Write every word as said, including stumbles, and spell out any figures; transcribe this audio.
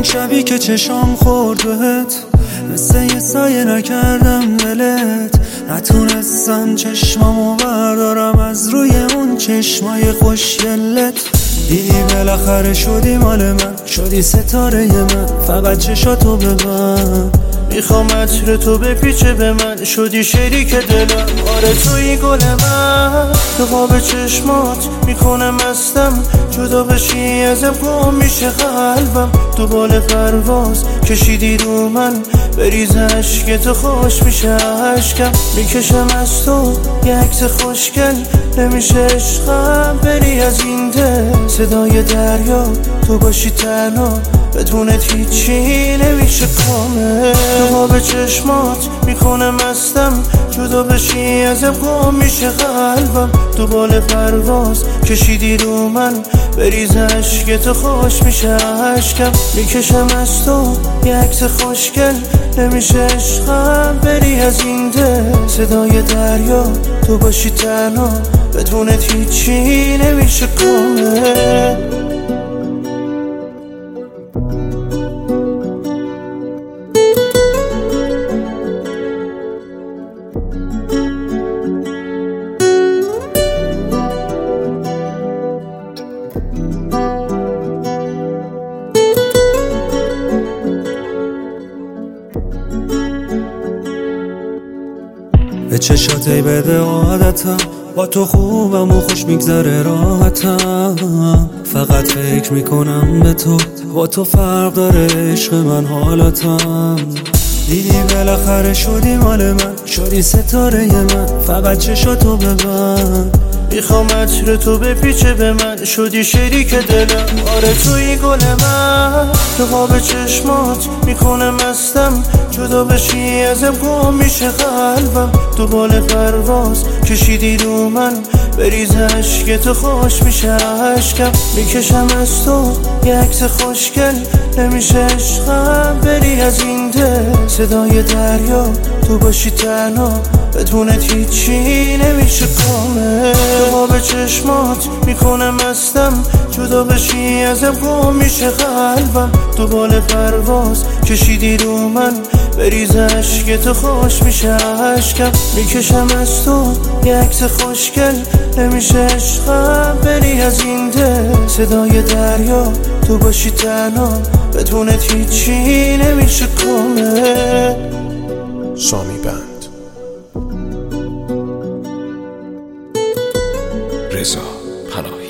اون شبی که چشام خورد بهت، مثل یه سایه نکردم دلت، نتونستم چشمامو بردارم از روی اون چشمای خوشگلت. دیدی بالاخره شدی مال من، شدی ستاره من، فقط چشاتو ببن. میخوام عطر تو بپیچه به من، شدی شریک دلم، آره توی گل من. تو خواب چشمات میکنه مستم، جدا بشی ازم گم میشه قلبم. تو بال پرواز کشیدی رو من، بریز عشق تو خوش میشه عشقم. میکشم از تو یه عکس خوشگل، نمیشه عشقم بری از این دل. صدای دریا تو باشی تنها، بدونت هیچی نمیشه کامل. تو خواب چشمات میکنه مستم، جدا بشی ازم گم میشه قلبم. تو بال پرواز کشیدی رو من، بریز عشق تو خوش میشه عشقم. میکشم از تو یه عکس خوشگل، نمیشه عشقم بری از این دل. صدای دریا تو باشی تنها، بدونت هیچی نمیشه کامل. به چشاتی بده عادتم، با تو خوبم و خوش میگذره راحتم. فقط فکر میکنم به تو، با تو فرق داره عشق من حالتم. دیدی بالاخره شدی مال من، شدی ستاره من، فقط چشاتو ببن. میخوام عطر تو بپیچه به من، شدی شریک دلم، آره توی گل من. تو خواب چشمات میکنه مستم، جدا بشی ازم گم میشه قلبم. تو بال پرواز کشیدی رو من، بریز عشق تو خوش میشه عشقم. میکشم از تو یه عکس خوشگل، نمیشه عشقم بری از این دل. صدای دریا تو باشی تنها، بدونت هیچی نمیشه کامل. تو خواب چشمات میکنه مستم، جدا بشی ازم گم میشه قلبم. تو بال پرواز کشیدی رو من، بریز عشق تو خوش میشه عشقم. میکشم از تو یه عکس خوشگل، نمیشه عشقم بری از این دل. صدای دریا تو باشی تنها، بدونت هیچی نمیشه کامل. سامی بند، رضا پناهی.